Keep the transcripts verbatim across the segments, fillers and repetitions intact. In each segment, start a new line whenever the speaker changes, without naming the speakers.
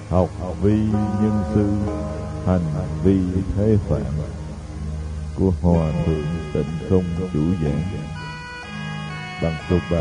học vi nhân sư, hành vi thế phạm, của Hòa Thượng Tịnh Không chủ giảng. Bằng số ba.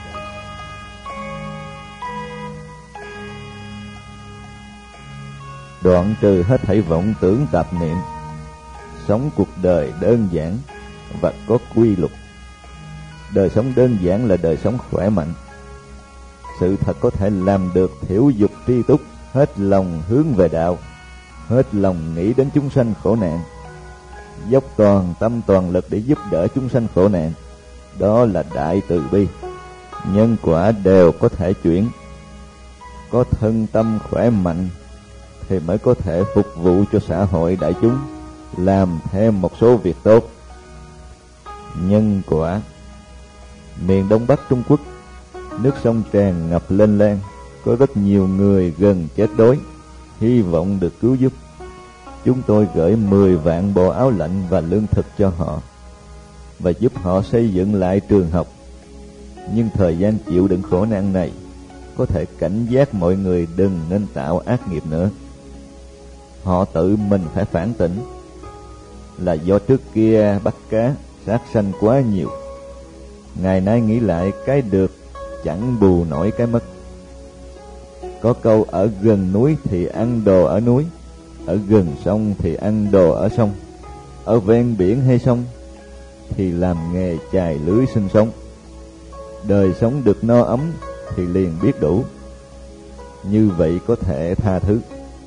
Đoạn trừ hết thảy vọng tưởng tạp niệm, sống cuộc đời đơn giản và có quy luật. Đời sống đơn giản là đời sống khỏe mạnh. Sự thật có thể làm được thiểu dục tri túc, hết lòng hướng về đạo, hết lòng nghĩ đến chúng sanh khổ nạn, dốc toàn tâm toàn lực để giúp đỡ chúng sanh khổ nạn. Đó là đại từ bi. Nhân quả đều có thể chuyển. Có thân tâm khỏe mạnh thì mới có thể phục vụ cho xã hội đại chúng, làm thêm một số việc tốt. Nhân quả. Miền Đông Bắc Trung Quốc, nước sông tràn ngập lên lan, có rất nhiều người gần chết đói, hy vọng được cứu giúp. Chúng tôi gửi mười vạn bộ áo lạnh và lương thực cho họ, và giúp họ xây dựng lại trường học. Nhưng thời gian chịu đựng khổ nạn này, có thể cảnh giác mọi người đừng nên tạo ác nghiệp nữa. Họ tự mình phải phản tỉnh, là do trước kia bắt cá, sát sanh quá nhiều. Ngày nay nghĩ lại, cái được chẳng bù nổi cái mất. Có câu ở gần núi thì ăn đồ ở núi, ở gần sông thì ăn đồ ở sông, ở ven biển hay sông thì làm nghề chài lưới sinh sống. Đời sống được no ấm thì liền biết đủ. Như vậy có thể tha thứ.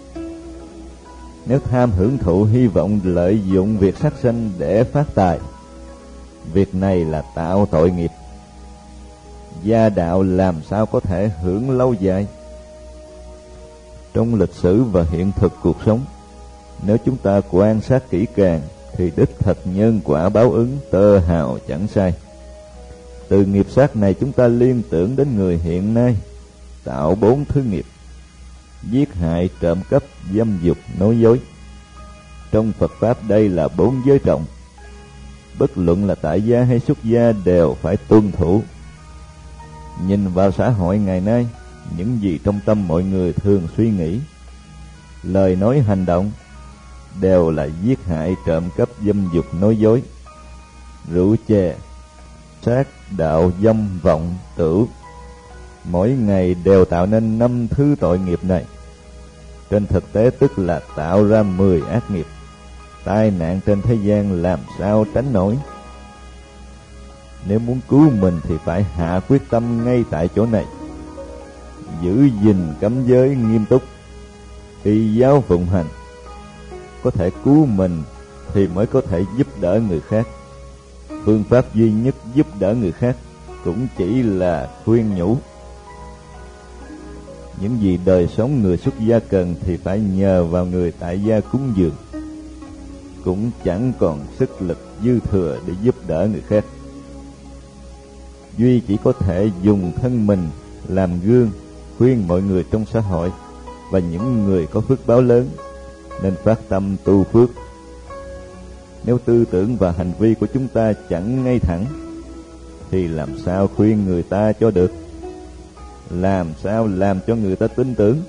Nếu tham hưởng thụ, hy vọng lợi dụng việc sát sanh để phát tài, việc này là tạo tội nghiệp. Gia đạo làm sao có thể hưởng lâu dài? Trong lịch sử và hiện thực cuộc sống, nếu chúng ta quan sát kỹ càng thì đích thật nhân quả báo ứng tơ hào chẳng sai. Từ nghiệp sát này chúng ta liên tưởng đến người hiện nay tạo bốn thứ nghiệp: giết hại, trộm cắp, dâm dục, nói dối. Trong Phật Pháp đây là bốn giới trọng. Bất luận là tại gia hay xuất gia đều phải tuân thủ. Nhìn vào xã hội ngày nay, những gì trong tâm mọi người thường suy nghĩ, lời nói hành động đều là giết hại, trộm cắp, dâm dục, nói dối. Rượu chè, sát, đạo, dâm, vọng, tửu, mỗi ngày đều tạo nên năm thứ tội nghiệp này. Trên thực tế tức là tạo ra mười ác nghiệp. Tai nạn trên thế gian làm sao tránh nổi? Nếu muốn cứu mình thì phải hạ quyết tâm ngay tại chỗ này, giữ gìn cấm giới nghiêm túc, y giáo phụng hành. Có thể cứu mình thì mới có thể giúp đỡ người khác. Phương pháp duy nhất giúp đỡ người khác cũng chỉ là khuyên nhủ. Những gì đời sống người xuất gia cần thì phải nhờ vào người tại gia cúng dường, cũng chẳng còn sức lực dư thừa để giúp đỡ người khác. Duy chỉ có thể dùng thân mình làm gương, khuyên mọi người trong xã hội và những người có phước báo lớn nên phát tâm tu phước. Nếu tư tưởng và hành vi của chúng ta chẳng ngay thẳng thì làm sao khuyên người ta cho được? Làm sao làm cho người ta tin tưởng?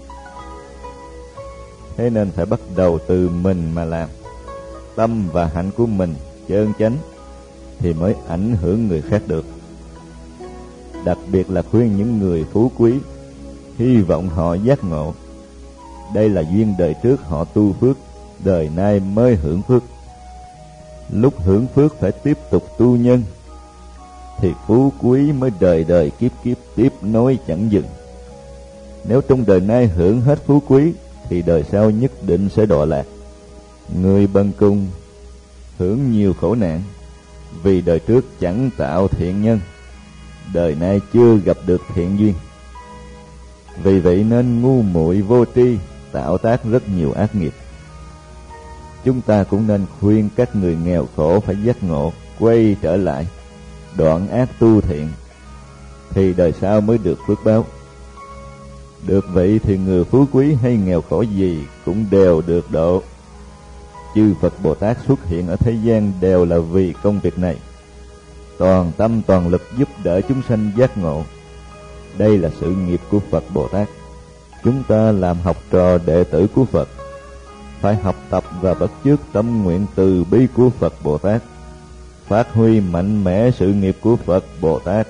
Thế nên phải bắt đầu từ mình mà làm. Tâm và hạnh của mình chân chánh thì mới ảnh hưởng người khác được. Đặc biệt là khuyên những người phú quý, hy vọng họ giác ngộ. Đây là duyên đời trước họ tu phước, đời nay mới hưởng phước. Lúc hưởng phước phải tiếp tục tu nhân, thì phú quý mới đời đời kiếp kiếp tiếp nối chẳng dừng. Nếu trong đời nay hưởng hết phú quý thì đời sau nhất định sẽ đọa lạc. Người bần cùng hưởng nhiều khổ nạn vì đời trước chẳng tạo thiện nhân, đời nay chưa gặp được thiện duyên. Vì vậy nên ngu muội vô tri, tạo tác rất nhiều ác nghiệp. Chúng ta cũng nên khuyên các người nghèo khổ phải giác ngộ, quay trở lại, đoạn ác tu thiện, thì đời sau mới được phước báo. Được vậy thì người phú quý hay nghèo khổ gì cũng đều được độ. Chư Phật Bồ Tát xuất hiện ở thế gian đều là vì công việc này, toàn tâm toàn lực giúp đỡ chúng sanh giác ngộ. Đây là sự nghiệp của Phật Bồ Tát. Chúng ta làm học trò đệ tử của Phật, phải học tập và bắt chước tâm nguyện từ bi của Phật Bồ Tát, phát huy mạnh mẽ sự nghiệp của Phật Bồ Tát,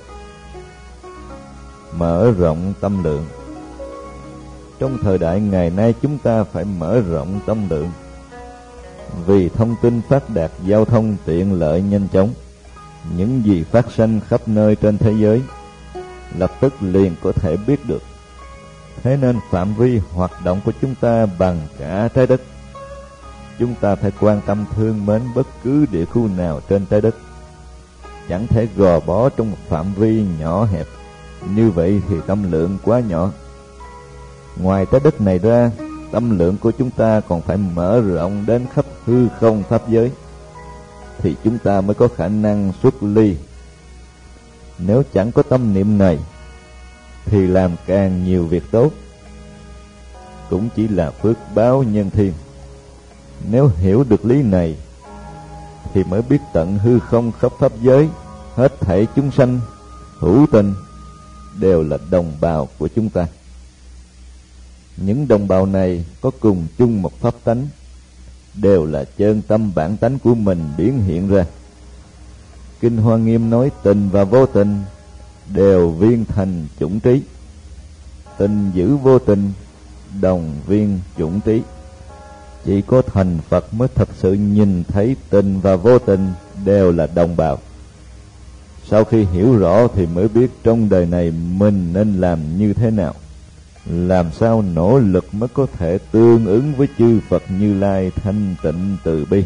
mở rộng tâm lượng. Trong thời đại ngày nay, chúng ta phải mở rộng tâm lượng, vì thông tin phát đạt, giao thông tiện lợi nhanh chóng. Những gì phát sinh khắp nơi trên thế giới lập tức liền có thể biết được. Thế nên phạm vi hoạt động của chúng ta bằng cả trái đất. Chúng ta phải quan tâm thương mến bất cứ địa khu nào trên trái đất, chẳng thể gò bó trong một phạm vi nhỏ hẹp. Như vậy thì tâm lượng quá nhỏ. Ngoài trái đất này ra, tâm lượng của chúng ta còn phải mở rộng đến khắp hư không pháp giới, thì chúng ta mới có khả năng xuất ly. Nếu chẳng có tâm niệm này, thì làm càng nhiều việc tốt cũng chỉ là phước báo nhân thiên. Nếu hiểu được lý này, thì mới biết tận hư không khắp pháp giới, hết thảy chúng sanh hữu tình đều là đồng bào của chúng ta. Những đồng bào này có cùng chung một pháp tánh, đều là chân tâm bản tánh của mình biến hiện ra. Kinh Hoa Nghiêm nói tình và vô tình đều viên thành chủng trí, tình giữ vô tình đồng viên chủng trí. Chỉ có thành Phật mới thật sự nhìn thấy tình và vô tình đều là đồng bào. Sau khi hiểu rõ thì mới biết trong đời này mình nên làm như thế nào, làm sao nỗ lực mới có thể tương ứng với chư Phật Như Lai thanh tịnh từ bi.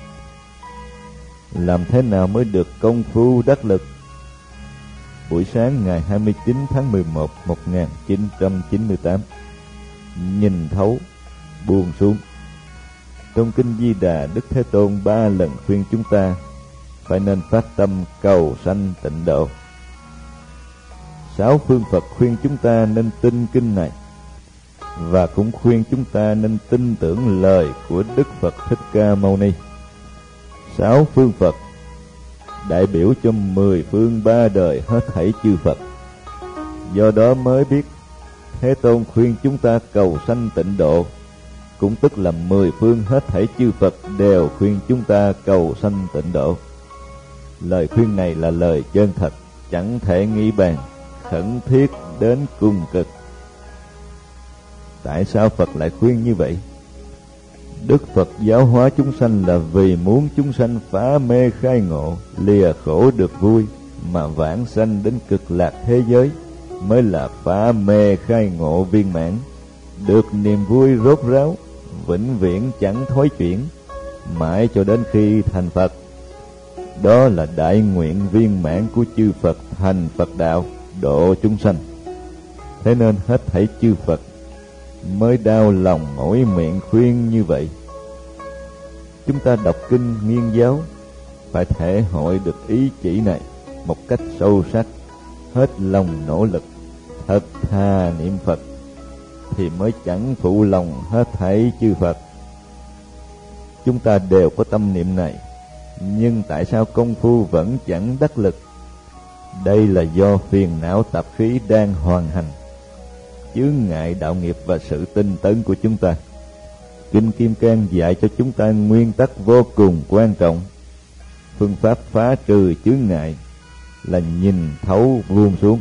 Làm thế nào mới được công phu đắc lực? Buổi sáng ngày hai mươi chín tháng mười một năm một nghìn chín trăm chín mươi tám, nhìn thấu, buông xuống. Trong Kinh Di Đà, Đức Thế Tôn ba lần khuyên chúng ta phải nên phát tâm cầu sanh tịnh độ. Sáu phương Phật khuyên chúng ta nên tin kinh này, và cũng khuyên chúng ta nên tin tưởng lời của Đức Phật Thích Ca Mâu Ni. Sáu phương Phật đại biểu cho mười phương ba đời hết thảy chư Phật. Do đó mới biết Thế Tôn khuyên chúng ta cầu sanh tịnh độ, cũng tức là mười phương hết thảy chư Phật đều khuyên chúng ta cầu sanh tịnh độ. Lời khuyên này là lời chân thật, chẳng thể nghĩ bàn, khẩn thiết đến cùng cực. Tại sao Phật lại khuyên như vậy? Đức Phật giáo hóa chúng sanh là vì muốn chúng sanh phá mê khai ngộ, lìa khổ được vui, mà vãng sanh đến cực lạc thế giới mới là phá mê khai ngộ viên mãn, được niềm vui rốt ráo, vĩnh viễn chẳng thối chuyển, mãi cho đến khi thành Phật. Đó là đại nguyện viên mãn của chư Phật thành Phật đạo, độ chúng sanh. Thế nên hết thảy chư Phật mới đau lòng mỗi miệng khuyên như vậy. Chúng ta đọc kinh nghiên giáo phải thể hội được ý chỉ này một cách sâu sắc, hết lòng nỗ lực, thật thà niệm Phật, thì mới chẳng phụ lòng hết thảy chư Phật. Chúng ta đều có tâm niệm này, nhưng tại sao công phu vẫn chẳng đắc lực? Đây là do phiền não tập khí đang hoàn hành, chướng ngại đạo nghiệp và sự tinh tấn của chúng ta. Kinh Kim Cang dạy cho chúng ta nguyên tắc vô cùng quan trọng. Phương pháp phá trừ chướng ngại là nhìn thấu buông xuống.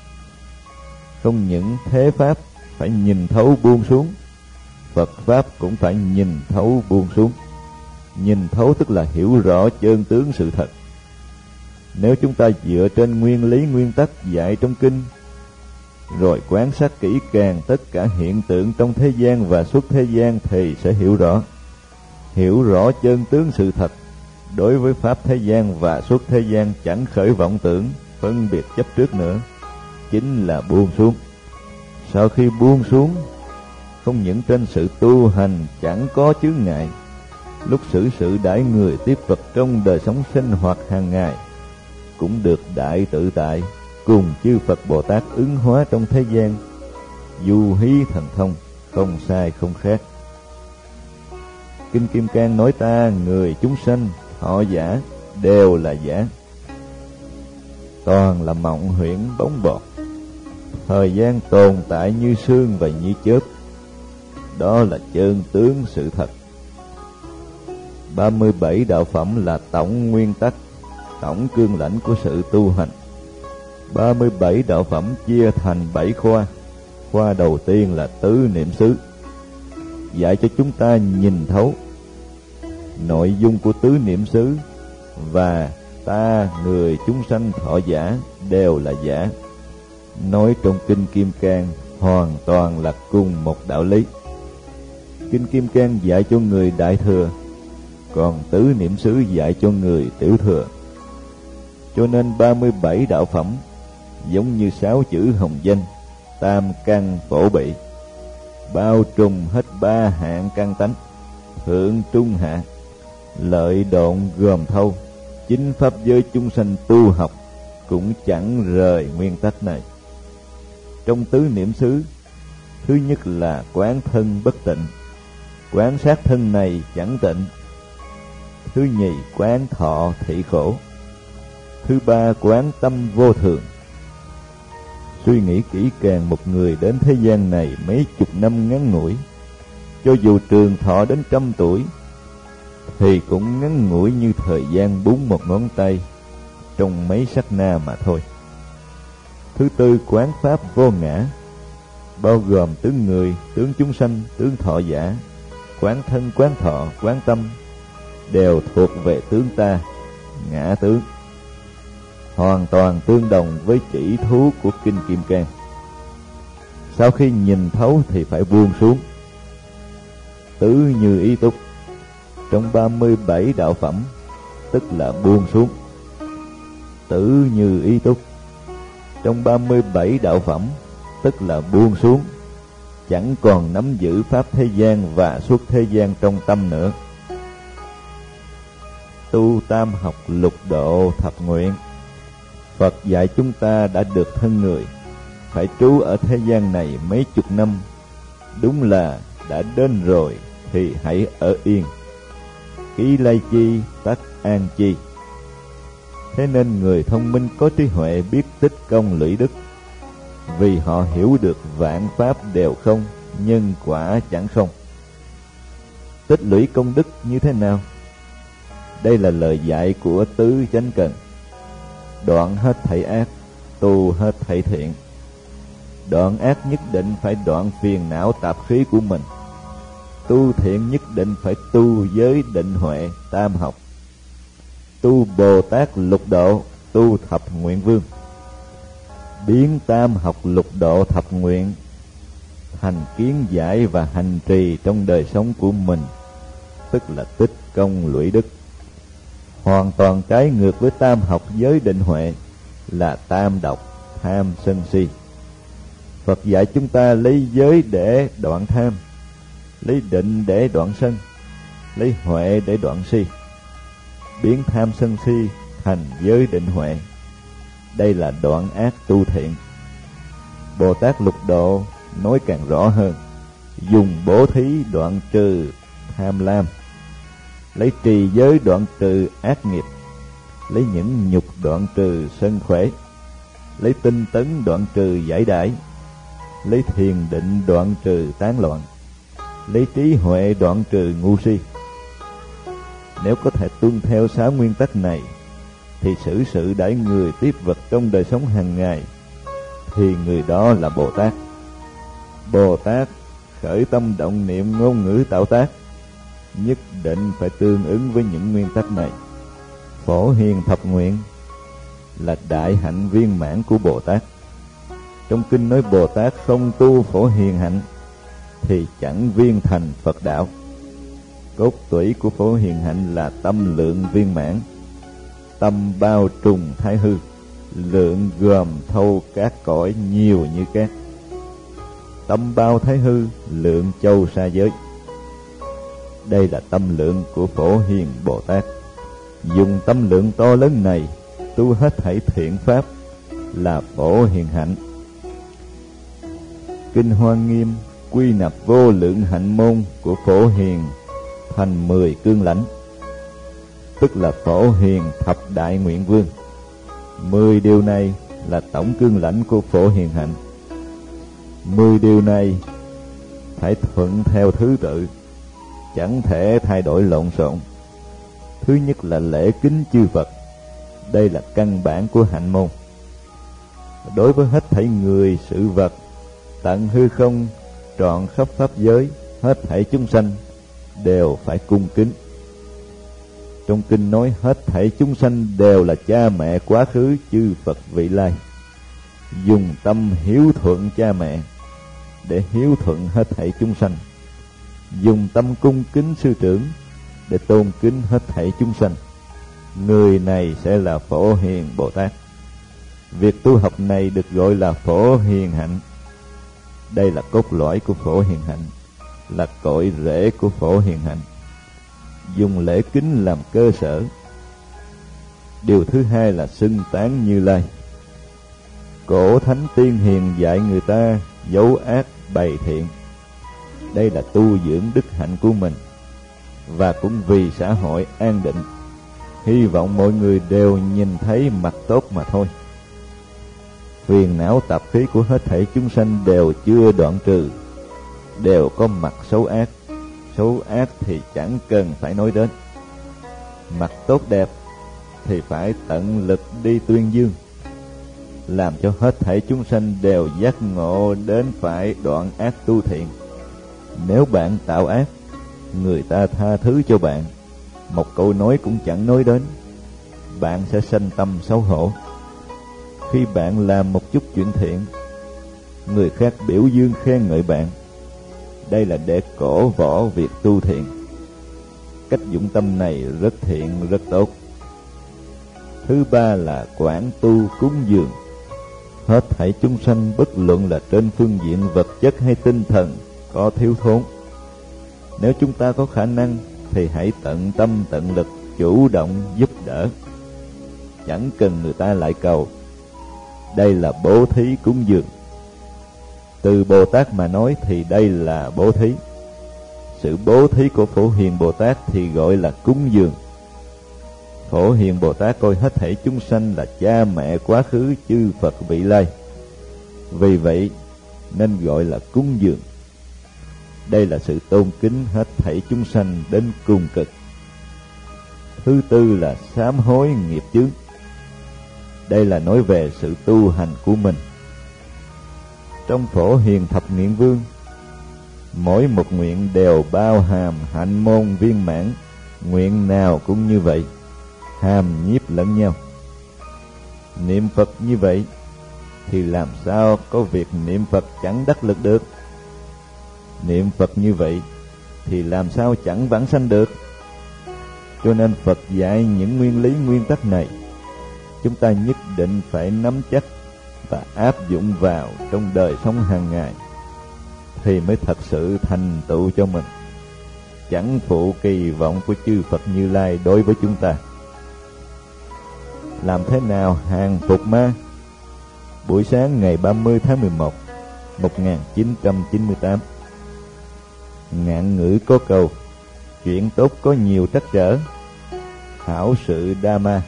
Không những thế pháp phải nhìn thấu buông xuống, Phật pháp cũng phải nhìn thấu buông xuống. Nhìn thấu tức là hiểu rõ chân tướng sự thật. Nếu chúng ta dựa trên nguyên lý nguyên tắc dạy trong kinh, rồi quan sát kỹ càng tất cả hiện tượng trong thế gian và xuất thế gian, thì sẽ hiểu rõ. Hiểu rõ chân tướng sự thật, đối với pháp thế gian và xuất thế gian chẳng khởi vọng tưởng, phân biệt chấp trước nữa, chính là buông xuống. Sau khi buông xuống, không những trên sự tu hành chẳng có chướng ngại, lúc xử sự đãi người tiếp vật trong đời sống sinh hoạt hàng ngày cũng được đại tự tại, cùng chư Phật Bồ Tát ứng hóa trong thế gian, du hí thần thông, không sai không khác. Kinh Kim Cang nói ta người chúng sanh họ giả đều là giả, toàn là mộng huyễn bóng bọt. Thời gian tồn tại như sương và như chớp, đó là chân tướng sự thật. ba mươi bảy đạo phẩm là tổng nguyên tắc, tổng cương lãnh của sự tu hành. ba mươi bảy đạo phẩm chia thành bảy khoa. Khoa đầu tiên là tứ niệm xứ, dạy cho chúng ta nhìn thấu nội dung của tứ niệm xứ và ta, người, chúng sanh, thọ giả đều là giả. Nói trong Kinh Kim Cang hoàn toàn là cùng một đạo lý. Kinh Kim Cang dạy cho người đại thừa, còn tứ niệm xứ dạy cho người tiểu thừa. Cho nên ba mươi bảy đạo phẩm giống như sáu chữ hồng danh, tam căn phổ bị, bao trùm hết ba hạng căn tánh, thượng trung hạ, lợi độn gồm thâu. Chính pháp giới chúng sanh tu học cũng chẳng rời nguyên tắc này. Trong tứ niệm xứ, thứ nhất là quán thân bất tịnh, quán sát thân này chẳng tịnh. Thứ nhì quán thọ thị khổ. Thứ ba quán tâm vô thường. Suy nghĩ kỹ càng, một người đến thế gian này mấy chục năm ngắn ngủi, cho dù trường thọ đến trăm tuổi, thì cũng ngắn ngủi như thời gian búng một ngón tay trong mấy sát na mà thôi. Thứ tư quán pháp vô ngã, bao gồm tướng người, tướng chúng sanh, tướng thọ giả, quán thân, quán thọ, quán tâm đều thuộc về tướng ta, ngã tướng, hoàn toàn tương đồng với chỉ thú của Kinh Kim Cang. Sau khi nhìn thấu thì phải buông xuống. Tứ như ý túc, trong ba mươi bảy đạo phẩm tức là buông xuống. Tứ như ý túc, trong ba mươi bảy đạo phẩm tức là buông xuống, chẳng còn nắm giữ pháp thế gian và xuất thế gian trong tâm nữa. Tu tam học lục độ thập nguyện, Phật dạy chúng ta đã được thân người, phải trú ở thế gian này mấy chục năm. Đúng là đã đến rồi thì hãy ở yên. Ký lai chi tắc an chi. Thế nên người thông minh có trí huệ biết tích công lũy đức, vì họ hiểu được vạn pháp đều không, nhân quả chẳng không. Tích lũy công đức như thế nào? Đây là lời dạy của tứ chánh cần. Đoạn hết thảy ác, tu hết thảy thiện. Đoạn ác nhất định phải đoạn phiền não tạp khí của mình. Tu thiện nhất định phải tu giới định huệ tam học. Tu Bồ Tát lục độ, tu thập nguyện vương. Biến tam học lục độ thập nguyện thành kiến giải và hành trì trong đời sống của mình, tức là tích công lũy đức. Hoàn toàn trái ngược với tam học giới định huệ là tam độc tham sân si. Phật dạy chúng ta lấy giới để đoạn tham, lấy định để đoạn sân, lấy huệ để đoạn si, biến tham sân si thành giới định huệ. Đây là đoạn ác tu thiện. Bồ Tát lục độ nói càng rõ hơn, dùng bố thí đoạn trừ tham lam, lấy trì giới đoạn trừ ác nghiệp, lấy những nhục đoạn trừ sân khỏe, lấy tinh tấn đoạn trừ giải đãi, lấy thiền định đoạn trừ tán loạn, lấy trí huệ đoạn trừ ngu si. Nếu có thể tuân theo sáu nguyên tắc này, thì xử sự đãi người tiếp vật trong đời sống hàng ngày, thì người đó là Bồ Tát. Bồ Tát khởi tâm động niệm ngôn ngữ tạo tác nhất định phải tương ứng với những nguyên tắc này. Phổ hiền thập nguyện là đại hạnh viên mãn của Bồ Tát. Trong kinh nói Bồ Tát không tu phổ hiền hạnh thì chẳng viên thành Phật đạo. Cốt tủy của phổ hiền hạnh là tâm lượng viên mãn. Tâm bao trùm thái hư, lượng gồm thâu các cõi nhiều như cát. Tâm bao thái hư, lượng châu sa giới. Đây là tâm lượng của Phổ Hiền Bồ Tát. Dùng tâm lượng to lớn này tu hết thảy thiện pháp là Phổ Hiền hạnh. Kinh Hoa Nghiêm quy nạp vô lượng hạnh môn của Phổ Hiền thành mười cương lãnh, tức là Phổ Hiền thập đại nguyện vương. Mười điều này là tổng cương lãnh của Phổ Hiền hạnh. Mười điều này phải thuận theo thứ tự, chẳng thể thay đổi lộn xộn. Thứ nhất là lễ kính chư Phật. Đây là căn bản của hạnh môn. Đối với hết thảy người sự vật, tận hư không, trọn khắp pháp giới, hết thảy chúng sanh đều phải cung kính. Trong kinh nói hết thảy chúng sanh đều là cha mẹ quá khứ chư Phật vị lai. Dùng tâm hiếu thuận cha mẹ để hiếu thuận hết thảy chúng sanh. Dùng tâm cung kính sư trưởng để tôn kính hết thảy chúng sanh. Người này sẽ là Phổ Hiền Bồ Tát. Việc tu học này được gọi là Phổ Hiền Hạnh. Đây là cốt lõi của Phổ Hiền Hạnh, là cội rễ của Phổ Hiền Hạnh. Dùng lễ kính làm cơ sở. Điều thứ hai là xưng tán Như Lai. Cổ thánh tiên hiền dạy người ta giấu ác bày thiện. Đây là tu dưỡng đức hạnh của mình, và cũng vì xã hội an định. Hy vọng mọi người đều nhìn thấy mặt tốt mà thôi. Phiền não tạp khí của hết thảy chúng sanh đều chưa đoạn trừ, đều có mặt xấu ác. Xấu ác thì chẳng cần phải nói đến. Mặt tốt đẹp thì phải tận lực đi tuyên dương, làm cho hết thảy chúng sanh đều giác ngộ đến phải đoạn ác tu thiện. Nếu bạn tạo ác, người ta tha thứ cho bạn, một câu nói cũng chẳng nói đến, bạn sẽ sanh tâm xấu hổ. Khi bạn làm một chút chuyện thiện, người khác biểu dương khen ngợi bạn. Đây là để cổ võ việc tu thiện. Cách dụng tâm này rất thiện, rất tốt. Thứ ba là quảng tu cúng dường. Hết thảy chúng sanh bất luận là trên phương diện vật chất hay tinh thần có thiếu thốn, nếu chúng ta có khả năng thì hãy tận tâm tận lực chủ động giúp đỡ, chẳng cần người ta lại cầu. Đây là bố thí cúng dường. Từ Bồ Tát mà nói thì đây là bố thí. Sự bố thí của Phổ Hiền Bồ Tát thì gọi là cúng dường. Phổ Hiền Bồ Tát coi hết thảy chúng sanh là cha mẹ quá khứ chư Phật vị lai, vì vậy nên gọi là cúng dường. Đây là sự tôn kính hết thảy chúng sanh đến cùng cực. Thứ tư là sám hối nghiệp chướng. Đây là nói về sự tu hành của mình. Trong Phổ Hiền Thập Nguyện Vương, mỗi một nguyện đều bao hàm hạnh môn viên mãn. Nguyện nào cũng như vậy, hàm nhiếp lẫn nhau. Niệm Phật như vậy thì làm sao có việc niệm Phật chẳng đắc lực được? Niệm Phật như vậy thì làm sao chẳng vãng sanh được? Cho nên Phật dạy những nguyên lý nguyên tắc này, chúng ta nhất định phải nắm chắc và áp dụng vào trong đời sống hàng ngày, thì mới thật sự thành tựu cho mình, chẳng phụ kỳ vọng của chư Phật Như Lai đối với chúng ta. Làm thế nào hàng phục ma? Buổi sáng ngày ba mươi tháng mười một một nghìn chín trăm chín mươi tám, ngạn ngữ có câu: chuyện tốt có nhiều trắc trở, hảo sự đa ma.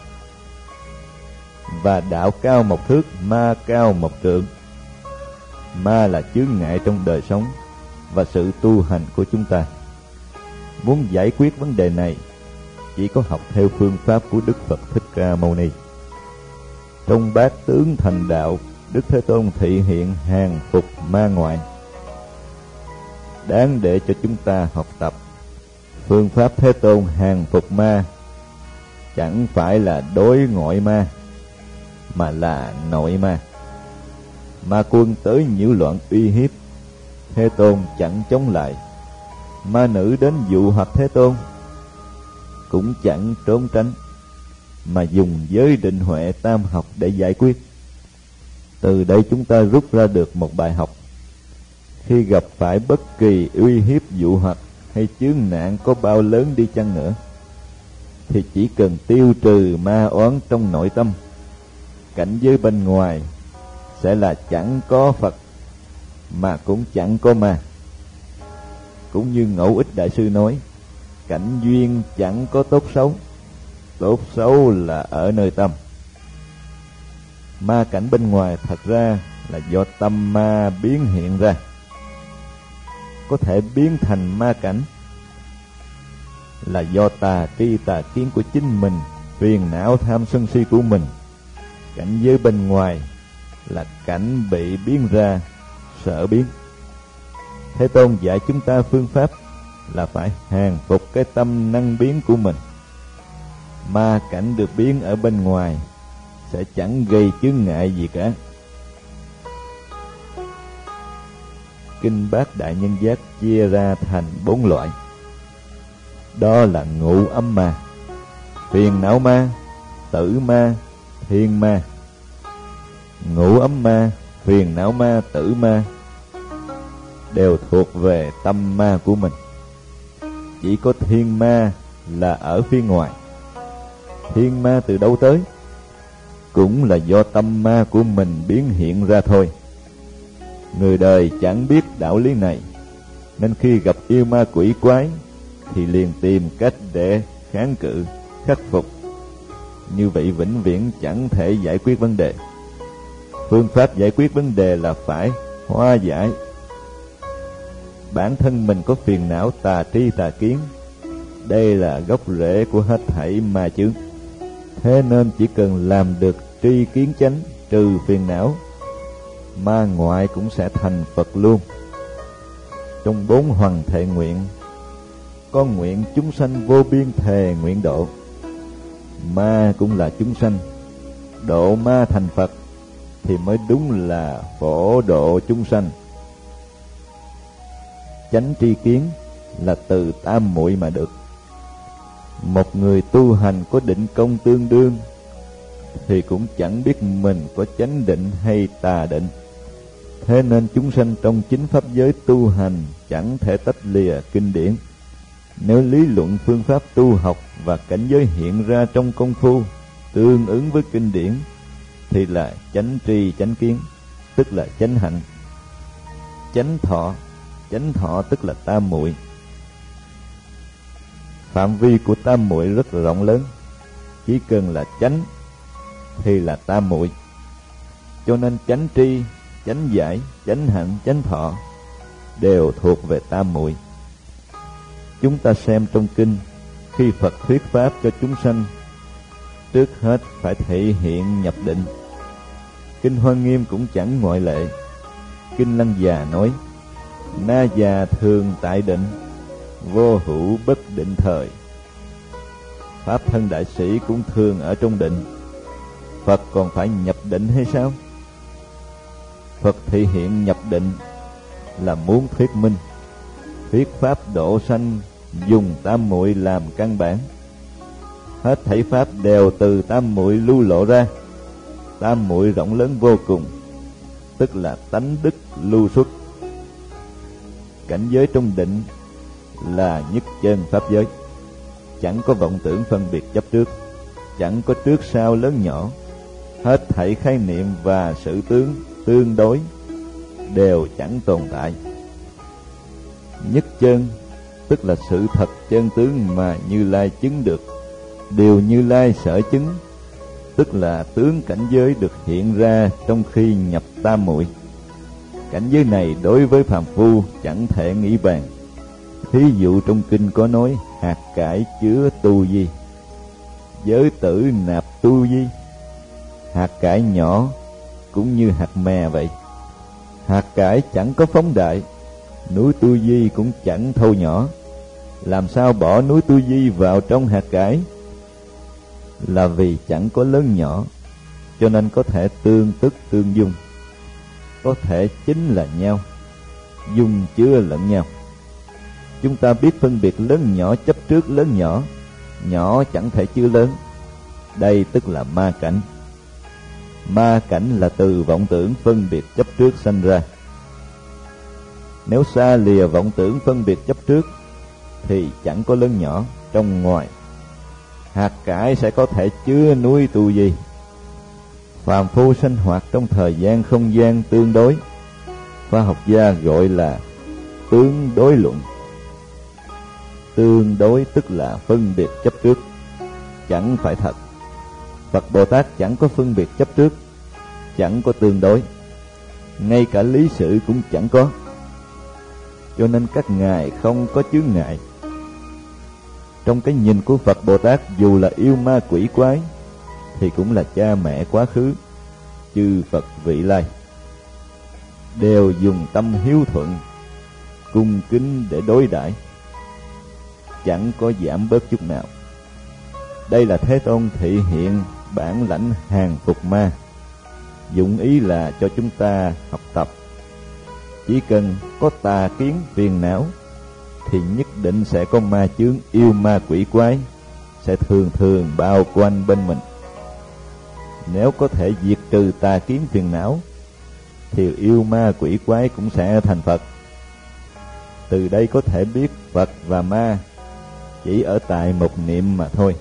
Và đạo cao một thước, ma cao một trượng. Ma là chướng ngại trong đời sống và sự tu hành của chúng ta. Muốn giải quyết vấn đề này, chỉ có học theo phương pháp của Đức Phật Thích Ca Mâu Ni. Trong Bát Tướng Thành Đạo, Đức Thế Tôn thị hiện hàng phục ma ngoại, đáng để cho chúng ta học tập. Phương pháp Thế Tôn hàng phục ma chẳng phải là đối ngoại ma, mà là nội ma. Ma quân tới nhiễu loạn uy hiếp, Thế Tôn chẳng chống lại. Ma nữ đến dụ hoặc Thế Tôn, cũng chẳng trốn tránh, mà dùng giới định huệ tam học để giải quyết. Từ đây chúng ta rút ra được một bài học: khi gặp phải bất kỳ uy hiếp dụ hoặc hay chướng nạn có bao lớn đi chăng nữa, thì chỉ cần tiêu trừ ma oán trong nội tâm, cảnh giới bên ngoài sẽ là chẳng có Phật mà cũng chẳng có ma. Cũng như Ngẫu Ích Đại Sư nói, cảnh duyên chẳng có tốt xấu, tốt xấu là ở nơi tâm. Ma cảnh bên ngoài thật ra là do tâm ma biến hiện ra, có thể biến thành ma cảnh là do tà tri tà kiến của chính mình, phiền não tham sân si của mình. Cảnh giới bên ngoài là cảnh bị biến ra, sở biến. Thế Tôn dạy chúng ta phương pháp là phải hàng phục cái tâm năng biến của mình. Ma cảnh được biến ở bên ngoài sẽ chẳng gây chướng ngại gì cả. Kinh Bát Đại Nhân Giác chia ra thành bốn loại. Đó là ngũ ấm ma, phiền não ma, tử ma, thiên ma. Ngũ ấm ma, phiền não ma, tử ma đều thuộc về tâm ma của mình. Chỉ có thiên ma là ở phía ngoài. Thiên ma từ đâu tới? Cũng là do tâm ma của mình biến hiện ra thôi. Người đời chẳng biết đạo lý này, nên khi gặp yêu ma quỷ quái thì liền tìm cách để kháng cự, khắc phục. Như vậy vĩnh viễn chẳng thể giải quyết vấn đề. Phương pháp giải quyết vấn đề là phải hóa giải. Bản thân mình có phiền não tà tri tà kiến, đây là gốc rễ của hết thảy ma chướng. Thế nên chỉ cần làm được tri kiến chánh, trừ phiền não, ma ngoại cũng sẽ thành Phật luôn. Trong bốn hoằng thệ nguyện có nguyện chúng sanh vô biên thề nguyện độ. Ma cũng là chúng sanh, độ ma thành Phật thì mới đúng là phổ độ chúng sanh. Chánh tri kiến là từ tam muội mà được. Một người tu hành có định công tương đương thì cũng chẳng biết mình có chánh định hay tà định. Thế nên chúng sanh trong chính pháp giới tu hành chẳng thể tách lìa kinh điển. Nếu lý luận phương pháp tu học và cảnh giới hiện ra trong công phu tương ứng với kinh điển thì là chánh tri chánh kiến, tức là chánh hạnh. Chánh thọ, chánh thọ tức là tam muội. Phạm vi của tam muội rất rộng lớn, chỉ cần là chánh thì là tam muội. Cho nên chánh tri, chánh giải, chánh hạnh, chánh thọ đều thuộc về tam muội. Chúng ta xem trong kinh, khi Phật thuyết pháp cho chúng sanh, trước hết phải thể hiện nhập định. Kinh Hoa Nghiêm cũng chẳng ngoại lệ. Kinh Lăng Già nói: na già thường tại định, vô hữu bất định thời. Pháp thân đại sĩ cũng thường ở trong định, Phật còn phải nhập định hay sao? Phật thị hiện nhập định là muốn thuyết minh, thuyết pháp độ sanh dùng tam muội làm căn bản. Hết thảy pháp đều từ tam muội lưu lộ ra. Tam muội rộng lớn vô cùng, tức là tánh đức lưu xuất. Cảnh giới trong định là nhất chân pháp giới, chẳng có vọng tưởng phân biệt chấp trước, chẳng có trước sau lớn nhỏ. Hết thảy khái niệm và sự tướng tương đối đều chẳng tồn tại. Nhất chân tức là sự thật chân tướng mà Như Lai chứng được. Điều Như Lai sở chứng tức là tướng cảnh giới được hiện ra trong khi nhập tam muội. Cảnh giới này đối với phàm phu chẳng thể nghĩ bàn. Thí dụ trong kinh có nói hạt cải chứa tu di, giới tử nạp tu di. Hạt cải nhỏ cũng như hạt mè vậy. Hạt cải chẳng có phóng đại, núi tu di cũng chẳng thâu nhỏ. Làm sao bỏ núi tu di vào trong hạt cải? Là vì chẳng có lớn nhỏ, cho nên có thể tương tức tương dung, có thể chính là nhau, dung chứa lẫn nhau. Chúng ta biết phân biệt lớn nhỏ chấp trước lớn nhỏ, nhỏ chẳng thể chứa lớn. Đây tức là ma cảnh. Ma cảnh là từ vọng tưởng phân biệt chấp trước sanh ra. Nếu xa lìa vọng tưởng phân biệt chấp trước thì chẳng có lớn nhỏ trong ngoài. Hạt cải sẽ có thể chứa núi tu di. Phàm phu sinh hoạt trong thời gian không gian tương đối, khoa học gia gọi là tương đối luận. Tương đối tức là phân biệt chấp trước, chẳng phải thật. Phật Bồ Tát chẳng có phân biệt chấp trước, chẳng có tương đối. ngay cả lý sự cũng chẳng có. Cho nên các ngài không có chướng ngại. Trong cái nhìn của Phật Bồ Tát, dù là yêu ma quỷ quái thì cũng là cha mẹ quá khứ, chư Phật vị lai, đều dùng tâm hiếu thuận, cung kính để đối đãi, chẳng có giảm bớt chút nào. Đây là Thế Tôn thị hiện bản lãnh hàng phục ma, dụng ý là cho chúng ta học tập. Chỉ cần có tà kiến phiền não thì nhất định sẽ có ma chướng yêu ma quỷ quái sẽ thường thường bao quanh bên mình. Nếu có thể diệt trừ tà kiến phiền não thì yêu ma quỷ quái cũng sẽ thành Phật. Từ đây có thể biết Phật và ma chỉ ở tại một niệm mà thôi.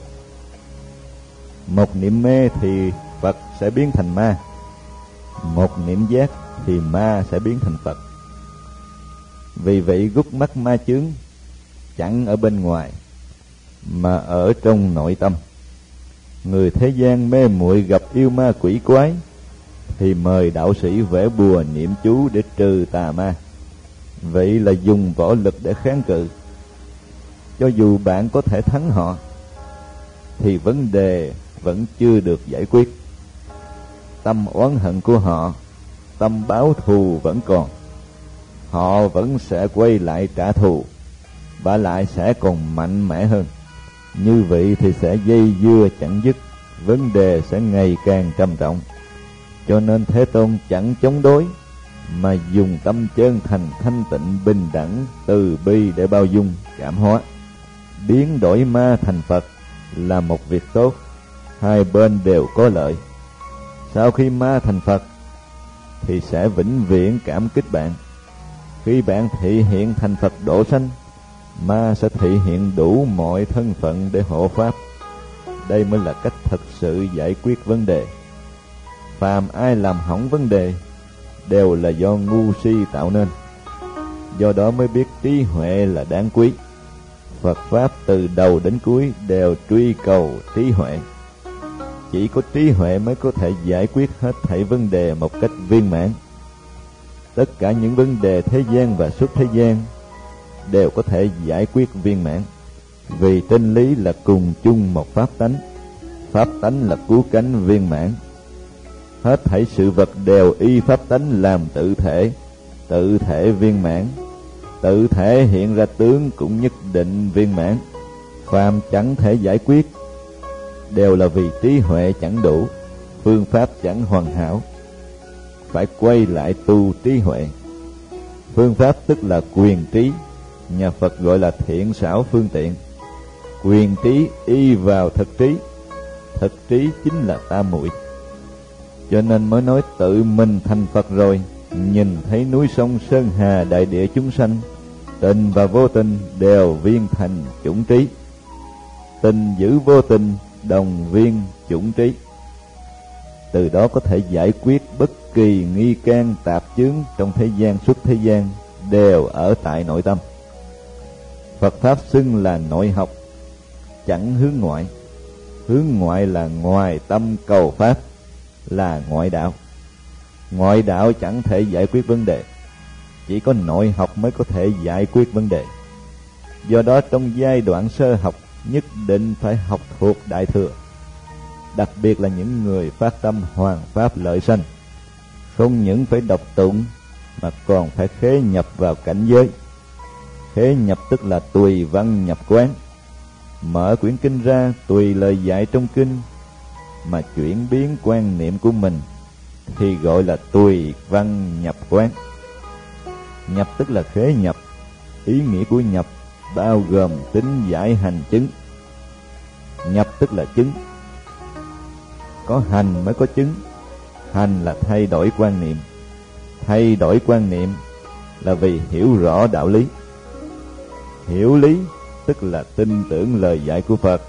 Một niệm mê thì Phật sẽ biến thành ma, một niệm giác thì ma sẽ biến thành Phật. Vì vậy gút mắt ma chướng chẳng ở bên ngoài mà ở trong nội tâm. Người thế gian mê muội gặp yêu ma quỷ quái thì mời đạo sĩ vẽ bùa niệm chú để trừ tà ma. Vậy là dùng võ lực để kháng cự. Cho dù bạn có thể thắng họ thì vấn đề vẫn chưa được giải quyết. Tâm oán hận của họ, tâm báo thù vẫn còn. Họ vẫn sẽ quay lại trả thù, và lại sẽ còn mạnh mẽ hơn. Như vậy thì sẽ dây dưa chẳng dứt, vấn đề sẽ ngày càng trầm trọng. Cho nên Thế Tôn chẳng chống đối, mà dùng tâm chân thành thanh tịnh bình đẳng từ bi để bao dung cảm hóa. Biến đổi ma thành Phật là một việc tốt, hai bên đều có lợi. Sau khi ma thành Phật thì sẽ vĩnh viễn cảm kích bạn. Khi bạn thị hiện thành Phật độ sanh, ma sẽ thị hiện đủ mọi thân phận để hộ pháp. Đây mới là cách thật sự giải quyết vấn đề. Phàm ai làm hỏng vấn đề đều là do ngu si tạo nên. Do đó mới biết trí huệ là đáng quý. Phật Pháp từ đầu đến cuối đều truy cầu trí huệ. Chỉ có trí huệ mới có thể giải quyết hết thảy vấn đề một cách viên mãn. Tất cả những vấn đề thế gian và xuất thế gian đều có thể giải quyết viên mãn, vì chân lý là cùng chung một pháp tánh. Pháp tánh là cứu cánh viên mãn. Hết thảy sự vật đều y pháp tánh làm tự thể, tự thể viên mãn. Tự thể hiện ra tướng cũng nhất định viên mãn. Phàm chẳng thể giải quyết đều là vì trí huệ chẳng đủ, phương pháp chẳng hoàn hảo. Phải quay lại tu trí huệ. Phương pháp tức là quyền trí, nhà Phật gọi là thiện xảo phương tiện. Quyền trí y vào thực trí, thực trí chính là tam muội. Cho nên mới nói tự mình thành Phật rồi, nhìn thấy núi sông sơn hà đại địa chúng sanh, tình và vô tình đều viên thành chủng trí. Tình giữ vô tình đồng viên chủng trí. Từ đó có thể giải quyết bất kỳ nghi can tạp chướng trong thế gian xuất thế gian đều ở tại nội tâm. Phật Pháp xưng là nội học, chẳng hướng ngoại. Hướng ngoại là ngoài tâm cầu Pháp, là ngoại đạo. Ngoại đạo chẳng thể giải quyết vấn đề, chỉ có nội học mới có thể giải quyết vấn đề. Do đó trong giai đoạn sơ học nhất định phải học thuộc Đại Thừa, đặc biệt là những người phát tâm hoàn pháp lợi sanh. Không những phải đọc tụng mà còn phải khế nhập vào cảnh giới. Khế nhập tức là tùy văn nhập quán. Mở quyển kinh ra tùy lời dạy trong kinh mà chuyển biến quan niệm của mình thì gọi là tùy văn nhập quán. Nhập tức là khế nhập. Ý nghĩa của nhập bao gồm tính giải hành chứng. Nhập tức là chứng. Có hành mới có chứng. Hành là thay đổi quan niệm. Thay đổi quan niệm là vì hiểu rõ đạo lý. Hiểu lý tức là tin tưởng lời dạy của Phật.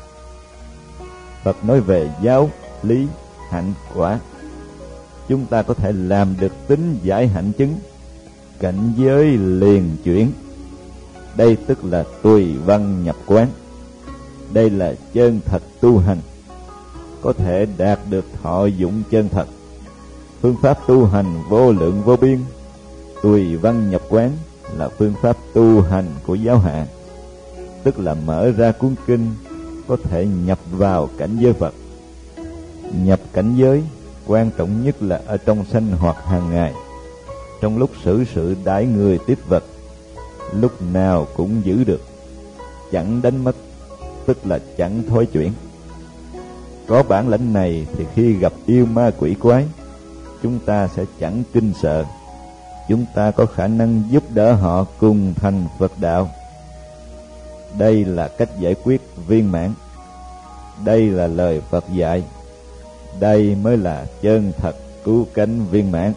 Phật nói về giáo, lý, hạnh, quả. Chúng ta có thể làm được tính giải hạnh chứng, cảnh giới liền chuyển. Đây tức là tùy văn nhập quán. Đây là chân thật tu hành, có thể đạt được thọ dụng chân thật. phương pháp tu hành vô lượng vô biên. Tùy văn nhập quán là phương pháp tu hành của giáo hạ, tức là mở ra cuốn kinh có thể nhập vào cảnh giới Phật. Nhập cảnh giới quan trọng nhất là ở trong sinh hoạt hàng ngày, trong lúc xử sự đãi người tiếp vật, lúc nào cũng giữ được, chẳng đánh mất, tức là chẳng thối chuyển. Có bản lĩnh này thì khi gặp yêu ma quỷ quái, chúng ta sẽ chẳng kinh sợ. Chúng ta có khả năng giúp đỡ họ cùng thành Phật đạo. Đây là cách giải quyết viên mãn. Đây là lời Phật dạy. Đây mới là chân thật cứu cánh viên mãn.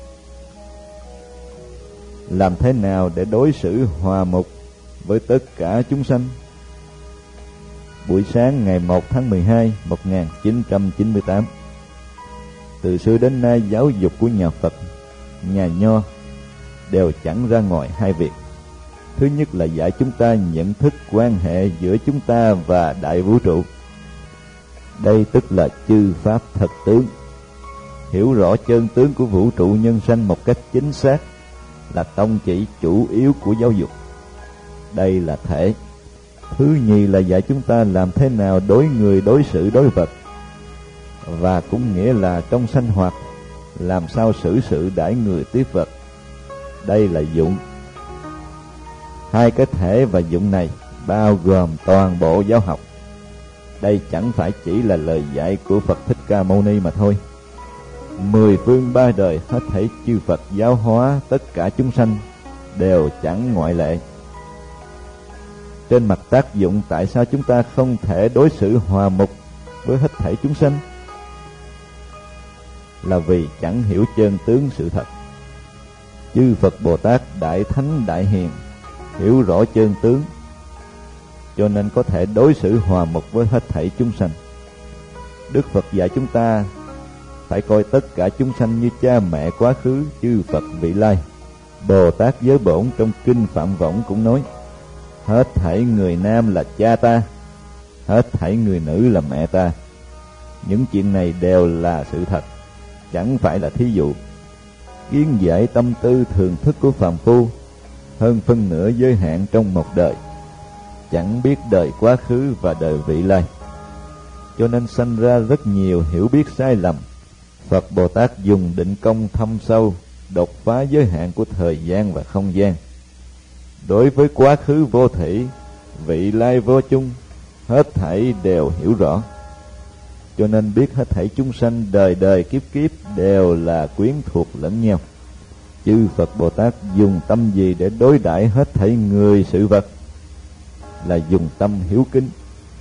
Làm thế nào để đối xử hòa mục với tất cả chúng sanh? Buổi sáng ngày một tháng mười hai năm một nghìn chín trăm chín mươi tám, từ xưa đến nay giáo dục của nhà Phật, nhà Nho đều chẳng ra ngoài hai việc. Thứ nhất là dạy chúng ta nhận thức quan hệ giữa chúng ta và đại vũ trụ. Đây tức là chư pháp thật tướng. Hiểu rõ chân tướng của vũ trụ nhân sanh một cách chính xác là tông chỉ chủ yếu của giáo dục. Đây là thể. Thứ nhì là dạy chúng ta làm thế nào đối người, đối sự, đối vật, và cũng nghĩa là trong sinh hoạt làm sao xử sự đãi người tiếp vật. Đây là dụng. Hai cái thể và dụng này bao gồm toàn bộ giáo học. Đây chẳng phải chỉ là lời dạy của Phật Thích Ca Mâu Ni mà thôi. Mười phương ba đời hết thảy chư Phật giáo hóa tất cả chúng sanh đều chẳng ngoại lệ. Trên mặt tác dụng, tại sao chúng ta không thể đối xử hòa mục với hết thảy chúng sanh? Là vì chẳng hiểu chân tướng sự thật. Chư Phật Bồ Tát Đại Thánh Đại Hiền hiểu rõ chân tướng, cho nên có thể đối xử hòa mục với hết thảy chúng sanh. Đức Phật dạy chúng ta phải coi tất cả chúng sanh như cha mẹ quá khứ, chư Phật vị lai. Bồ Tát Giới Bổn trong kinh Phạm Võng cũng nói: hết thảy người nam là cha ta, hết thảy người nữ là mẹ ta. Những chuyện này đều là sự thật, chẳng phải là thí dụ. Kiến giải tâm tư thường thức của phàm phu hơn phân nửa giới hạn trong một đời, chẳng biết đời quá khứ và đời vị lai, cho nên sanh ra rất nhiều hiểu biết sai lầm. Phật Bồ Tát dùng định công thâm sâu, đột phá giới hạn của thời gian và không gian. Đối với quá khứ vô thủy, vị lai vô chung, hết thảy đều hiểu rõ, cho nên biết hết thảy chúng sanh đời đời kiếp kiếp đều là quyến thuộc lẫn nhau. Chư Phật Bồ Tát dùng tâm gì để đối đãi hết thảy người sự vật? Là dùng tâm hiếu kính.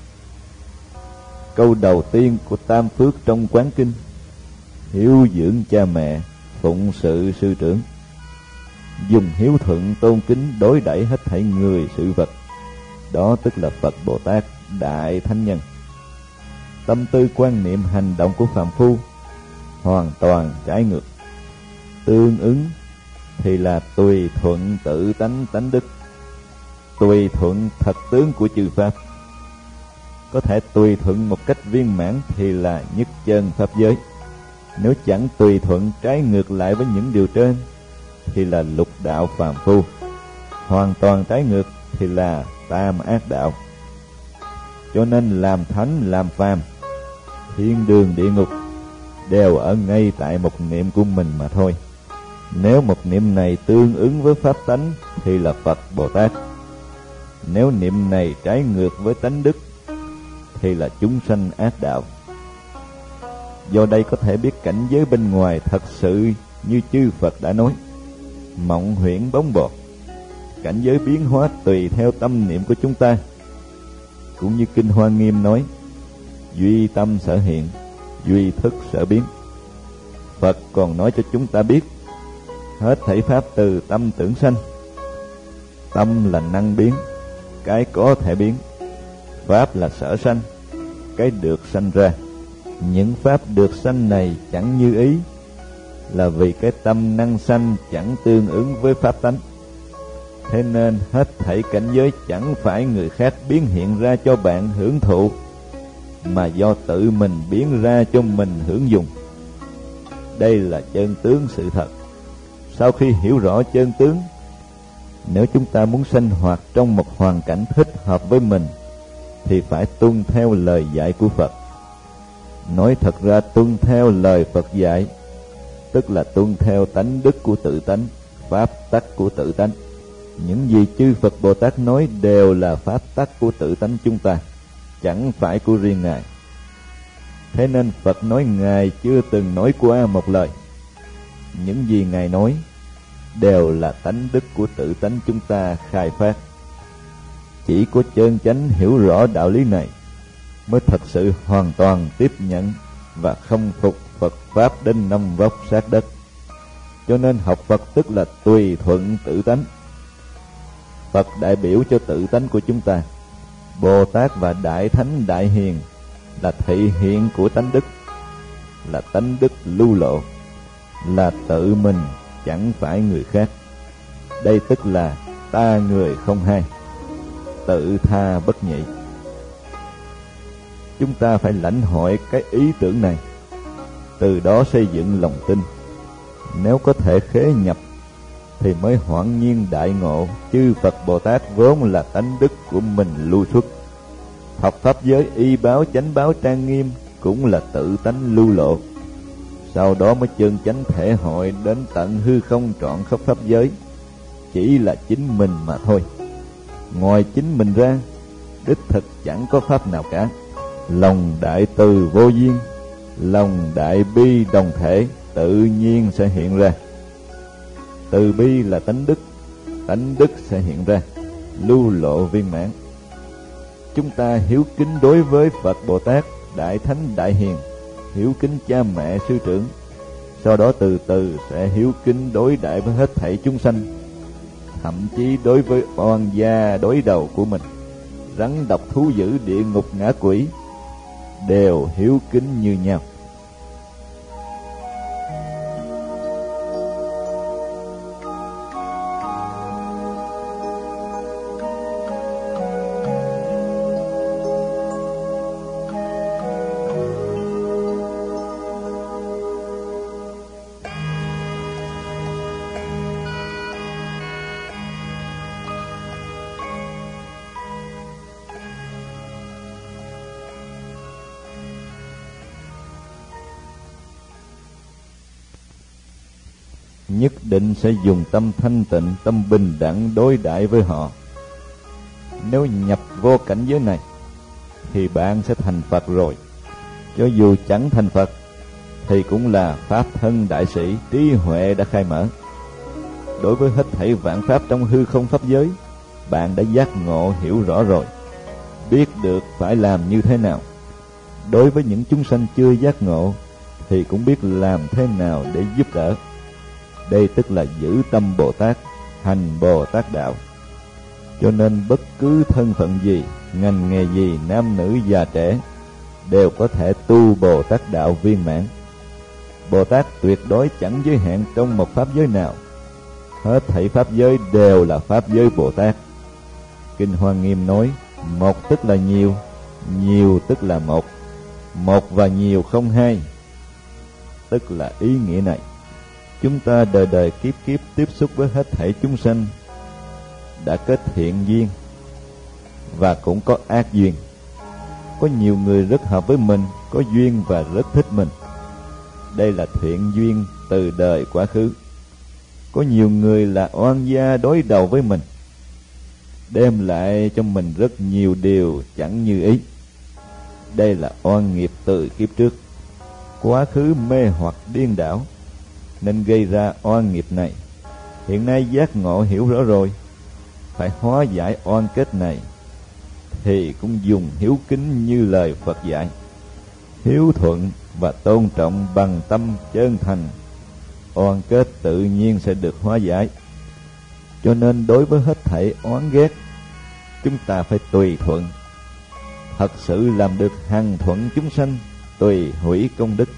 Câu đầu tiên của Tam Phước trong Quán Kinh: hiếu dưỡng cha mẹ, phụng sự sư trưởng. Dùng hiếu thuận tôn kính đối đãi hết thảy người sự vật. Đó tức là Phật Bồ Tát Đại Thánh Nhân. Tâm tư quan niệm hành động của phàm phu hoàn toàn trái ngược. Tương ứng thì là tùy thuận tự tánh tánh đức, tùy thuận thật tướng của chư pháp. Có thể tùy thuận một cách viên mãn thì là nhất chân pháp giới. Nếu chẳng tùy thuận, trái ngược lại với những điều trên thì là lục đạo phàm phu. Hoàn toàn trái ngược thì là tam ác đạo. Cho nên làm thánh làm phàm, thiên đường địa ngục đều ở ngay tại một niệm của mình mà thôi. Nếu một niệm này tương ứng với pháp tánh thì là Phật Bồ Tát. Nếu niệm này trái ngược với tánh đức thì là chúng sanh ác đạo. Do đây có thể biết cảnh giới bên ngoài thật sự như chư Phật đã nói: mộng huyễn bóng bột, cảnh giới biến hóa tùy theo tâm niệm của chúng ta. Cũng như Kinh Hoa Nghiêm nói: duy tâm sở hiện, duy thức sở biến. Phật còn nói cho chúng ta biết hết thảy pháp từ tâm tưởng sanh. Tâm là năng biến, cái có thể biến. Pháp là sở sanh, cái được sanh ra. Những pháp được sanh này chẳng như ý, là vì cái tâm năng sanh chẳng tương ứng với pháp tánh. Thế nên hết thảy cảnh giới chẳng phải người khác biến hiện ra cho bạn hưởng thụ, mà do tự mình biến ra cho mình hưởng dùng. Đây là chân tướng sự thật. Sau khi hiểu rõ chân tướng, nếu chúng ta muốn sinh hoạt trong một hoàn cảnh thích hợp với mình thì phải tuân theo lời dạy của Phật. Nói thật ra, tuân theo lời Phật dạy tức là tuân theo tánh đức của tự tánh, pháp tắc của tự tánh. Những gì chư Phật Bồ Tát nói đều là pháp tắc của tự tánh chúng ta, chẳng phải của riêng Ngài. Thế nên Phật nói Ngài chưa từng nói qua một lời. Những gì Ngài nói đều là tánh đức của tự tánh chúng ta khai phát. Chỉ có chân chánh hiểu rõ đạo lý này mới thật sự hoàn toàn tiếp nhận và không phục Phật Pháp đến năm vóc sát đất. Cho nên học Phật tức là tùy thuận tự tánh. Phật đại biểu cho tự tánh của chúng ta. Bồ Tát và Đại Thánh Đại Hiền là thị hiện của tánh đức, là tánh đức lưu lộ, là tự mình, chẳng phải người khác. Đây tức là ta người không hai, tự tha bất nhị. Chúng ta phải lãnh hội cái ý tưởng này, từ đó xây dựng lòng tin. Nếu có thể khế nhập thì mới hoảng nhiên đại ngộ chư Phật Bồ Tát vốn là tánh đức của mình lưu xuất. Học pháp giới y báo chánh báo trang nghiêm cũng là tự tánh lưu lộ. Sau đó mới chân chánh thể hội đến tận hư không trọn khắp pháp giới, chỉ là chính mình mà thôi. Ngoài chính mình ra, đích thực chẳng có pháp nào cả. Lòng đại từ vô duyên, lòng đại bi đồng thể tự nhiên sẽ hiện ra. Từ bi là tánh đức, tánh đức sẽ hiện ra, lưu lộ viên mãn. Chúng ta hiếu kính đối với Phật Bồ Tát, Đại Thánh Đại Hiền, hiếu kính cha mẹ sư trưởng, sau đó từ từ sẽ hiếu kính đối đãi với hết thảy chúng sanh, thậm chí đối với oan gia đối đầu của mình, rắn độc thú dữ địa ngục ngã quỷ, đều hiếu kính như nhau. Nhất định sẽ dùng tâm thanh tịnh, tâm bình đẳng đối đãi với họ. Nếu nhập vô cảnh giới này thì bạn sẽ thành Phật rồi. Cho dù chẳng thành Phật thì cũng là Pháp thân đại sĩ, trí huệ đã khai mở. Đối với hết thảy vạn pháp trong hư không pháp giới, bạn đã giác ngộ hiểu rõ rồi, biết được phải làm như thế nào. Đối với những chúng sanh chưa giác ngộ thì cũng biết làm thế nào để giúp đỡ. Đây tức là giữ tâm Bồ Tát, hành Bồ Tát đạo. Cho nên bất cứ thân phận gì, ngành nghề gì, nam nữ già trẻ đều có thể tu Bồ Tát đạo viên mãn. Bồ Tát tuyệt đối chẳng giới hạn trong một pháp giới nào. Hết thảy pháp giới đều là pháp giới Bồ Tát. Kinh Hoa Nghiêm nói, một tức là nhiều, nhiều tức là một, một và nhiều không hai. Tức là ý nghĩa này. Chúng ta đời đời kiếp kiếp tiếp xúc với hết thảy chúng sanh, đã kết thiện duyên và cũng có ác duyên. Có nhiều người rất hợp với mình, có duyên và rất thích mình. Đây là thiện duyên từ đời quá khứ. Có nhiều người là oan gia đối đầu với mình, đem lại cho mình rất nhiều điều chẳng như ý. Đây là oan nghiệp từ kiếp trước. Quá khứ mê hoặc điên đảo nên gây ra oan nghiệp này. Hiện nay giác ngộ hiểu rõ rồi, phải hóa giải oan kết này, thì cũng dùng hiếu kính như lời Phật dạy, hiếu thuận và tôn trọng bằng tâm chân thành, oan kết tự nhiên sẽ được hóa giải. Cho nên đối với hết thảy oán ghét, chúng ta phải tùy thuận, thật sự làm được hằng thuận chúng sanh, tùy hủy công đức.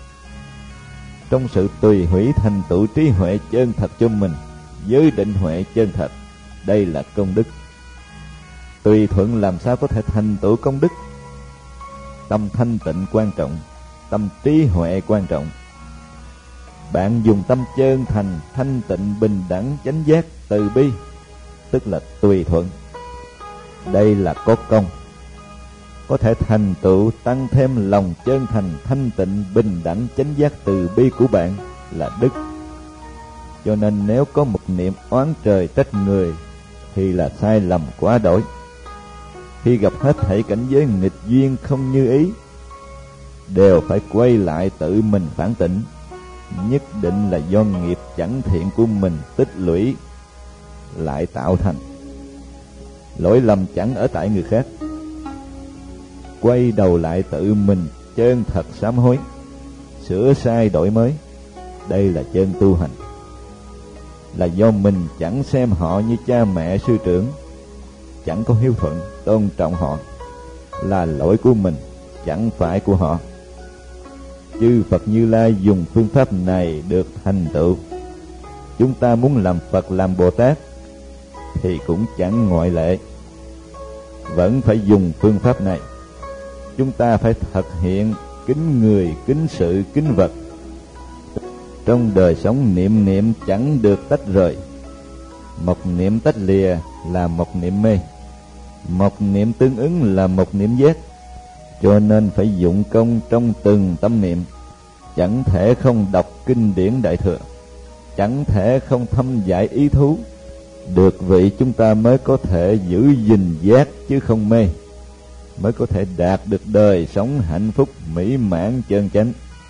Trong sự tùy hủy thành tựu trí huệ chân thật cho mình, với định huệ chân thật, đây là công đức. Tùy thuận làm sao có thể thành tựu công đức? Tâm thanh tịnh quan trọng, tâm trí huệ quan trọng. Bạn dùng tâm chân thành, thanh tịnh, bình đẳng, chánh giác, từ bi, tức là tùy thuận. Đây là có công, có thể thành tựu tăng thêm lòng chân thành, thanh tịnh, bình đẳng, chánh giác, từ bi của bạn là đức. Cho nên nếu có một niệm oán trời trách người thì là sai lầm quá đổi. Khi gặp hết thảy cảnh giới nghịch duyên không như ý, đều phải quay lại tự mình phản tỉnh. Nhất định là do nghiệp chẳng thiện của mình tích lũy lại tạo thành. Lỗi lầm chẳng ở tại người khác. Quay đầu lại tự mình chân thật sám hối, sửa sai đổi mới. Đây là chân tu hành. Là do mình chẳng xem họ như cha mẹ sư trưởng, chẳng có hiếu thuận tôn trọng họ. Là lỗi của mình, chẳng phải của họ. Chư Phật Như Lai dùng phương pháp này được thành tựu. Chúng ta muốn làm Phật, làm Bồ Tát thì cũng chẳng ngoại lệ, vẫn phải dùng phương pháp này. Chúng ta phải thực hiện kính người, kính sự, kính vật. Trong đời sống niệm niệm chẳng được tách rời. Một niệm tách lìa là một niệm mê, một niệm tương ứng là một niệm giác. Cho nên phải dụng công trong từng tâm niệm. Chẳng thể không đọc kinh điển Đại Thừa, chẳng thể không thâm giải ý thú. Được vậy chúng ta mới có thể giữ gìn giác chứ không mê, mới có thể đạt được đời sống hạnh phúc mỹ mãn chân chánh.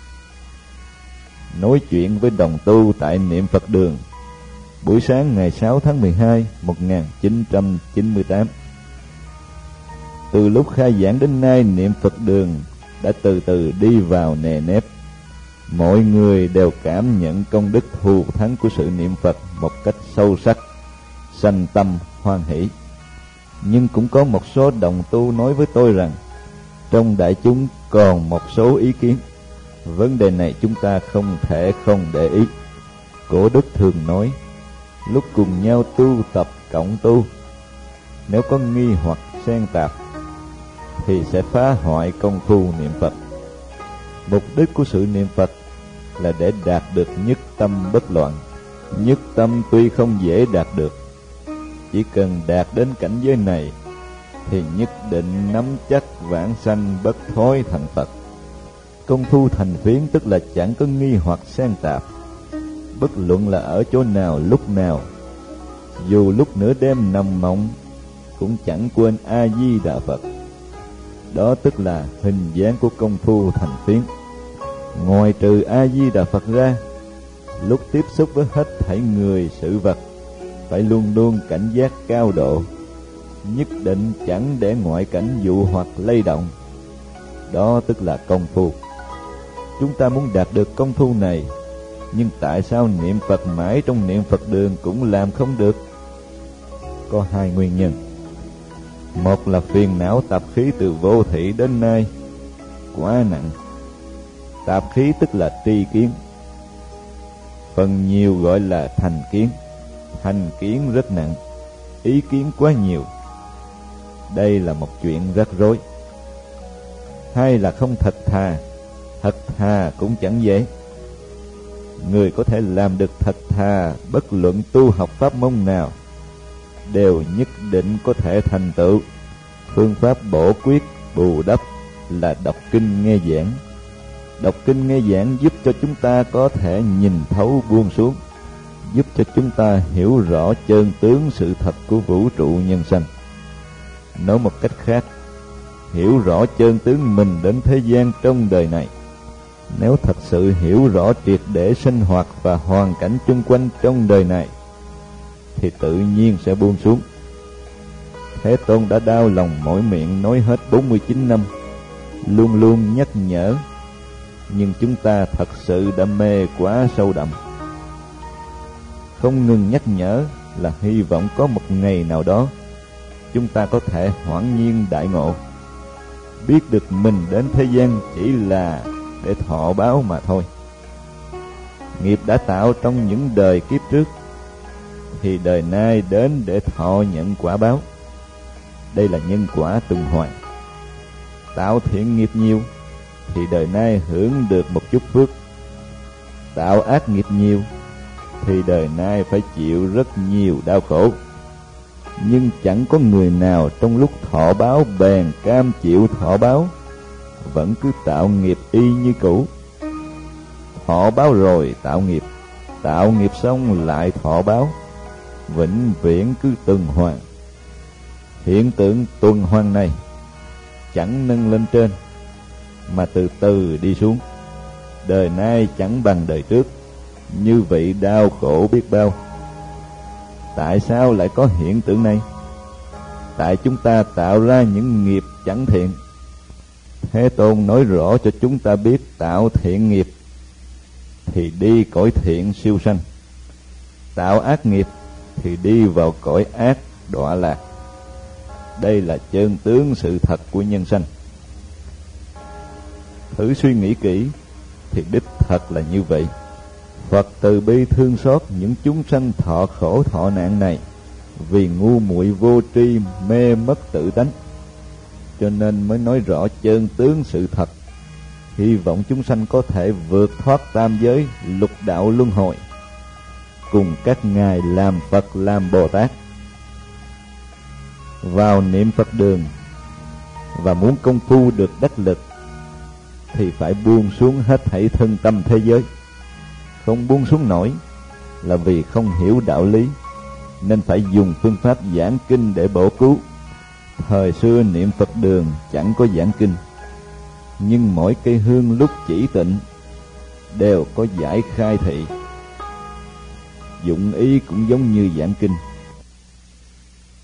Nói chuyện với đồng tu tại Niệm Phật Đường, buổi sáng ngày sáu tháng mười hai một nghìn chín trăm chín mươi tám. Từ lúc khai giảng đến nay, Niệm Phật Đường đã từ từ đi vào nề nếp. Mọi người đều cảm nhận công đức thù thắng của sự niệm Phật một cách sâu sắc, sanh tâm hoan hỷ. Nhưng cũng có một số đồng tu nói với tôi rằng trong đại chúng còn một số ý kiến. Vấn đề này chúng ta không thể không để ý. Cổ đức thường nói, lúc cùng nhau tu tập cộng tu, nếu có nghi hoặc xen tạp thì sẽ phá hoại công phu niệm Phật. Mục đích của sự niệm Phật là để đạt được nhất tâm bất loạn. Nhất tâm tuy không dễ đạt được, chỉ cần đạt đến cảnh giới này thì nhất định nắm chắc vãng sanh bất thối thành Phật. Công phu thành phiến tức là chẳng có nghi hoặc xen tạp, bất luận là ở chỗ nào lúc nào, dù lúc nửa đêm nằm mộng cũng chẳng quên A Di Đà Phật. Đó tức là hình dáng của công phu thành phiến. Ngoài trừ A Di Đà Phật ra, lúc tiếp xúc với hết thảy người sự vật phải luôn luôn cảnh giác cao độ, nhất định chẳng để ngoại cảnh dụ hoặc lay động. Đó tức là công phu. Chúng ta muốn đạt được công phu này, nhưng tại sao niệm Phật mãi trong Niệm Phật Đường cũng làm không được? Có hai nguyên nhân. Một là phiền não tạp khí từ vô thị đến nay quá nặng. Tạp khí tức là tri kiến, phần nhiều gọi là thành kiến. Thành kiến rất nặng, ý kiến quá nhiều. Đây là một chuyện rắc rối. Hai là không thật thà. Thật thà cũng chẳng dễ. Người có thể làm được thật thà, bất luận tu học pháp môn nào, đều nhất định có thể thành tựu. Phương pháp bổ quyết bù đắp là đọc kinh nghe giảng. Đọc kinh nghe giảng giúp cho chúng ta có thể nhìn thấu buông xuống, giúp cho chúng ta hiểu rõ chân tướng sự thật của vũ trụ nhân sanh. Nói một cách khác, hiểu rõ chân tướng mình đến thế gian trong đời này. Nếu thật sự hiểu rõ triệt để sinh hoạt và hoàn cảnh chung quanh trong đời này, thì tự nhiên sẽ buông xuống. Thế Tôn đã đau lòng mỏi miệng nói hết bốn mươi chín năm, luôn luôn nhắc nhở, nhưng chúng ta thật sự đã mê quá sâu đậm. Không ngừng nhắc nhở là hy vọng có một ngày nào đó chúng ta có thể hoảng nhiên đại ngộ, biết được mình đến thế gian chỉ là để thọ báo mà thôi. Nghiệp đã tạo trong những đời kiếp trước thì đời nay đến để thọ nhận quả báo. Đây là nhân quả tuần hoàn. Tạo thiện nghiệp nhiều thì đời nay hưởng được một chút phước. tạo ác nghiệp nhiều thì đời nay phải chịu rất nhiều đau khổ. Nhưng chẳng có người nào trong lúc thọ báo bèn cam chịu thọ báo, vẫn cứ tạo nghiệp y như cũ. Thọ báo rồi tạo nghiệp, tạo nghiệp xong lại thọ báo, vĩnh viễn cứ tuần hoàn. Hiện tượng tuần hoàn này chẳng nâng lên trên, mà từ từ đi xuống. Đời nay chẳng bằng đời trước, như vậy đau khổ biết bao. Tại sao lại có hiện tượng này? Tại chúng ta tạo ra những nghiệp chẳng thiện. Thế Tôn nói rõ cho chúng ta biết tạo thiện nghiệp thì đi cõi thiện siêu sanh, tạo ác nghiệp thì đi vào cõi ác đọa lạc. Đây là chân tướng sự thật của nhân sanh. Thử suy nghĩ kỹ thì đích thật là như vậy. Phật từ bi thương xót những chúng sanh thọ khổ thọ nạn này vì ngu muội vô tri mê mất tự tánh, cho nên mới nói rõ chân tướng sự thật, hy vọng chúng sanh có thể vượt thoát tam giới lục đạo luân hồi, cùng các ngài làm Phật làm Bồ Tát. Vào niệm Phật đường và muốn công phu được đắc lực thì phải buông xuống hết thảy thân tâm thế giới. Không buông xuống nổi là vì không hiểu đạo lý, nên phải dùng phương pháp giảng kinh để bổ cứu. Thời xưa niệm Phật đường chẳng có giảng kinh, nhưng mỗi cây hương lúc chỉ tịnh đều có giải khai thị. Dụng ý cũng giống như giảng kinh.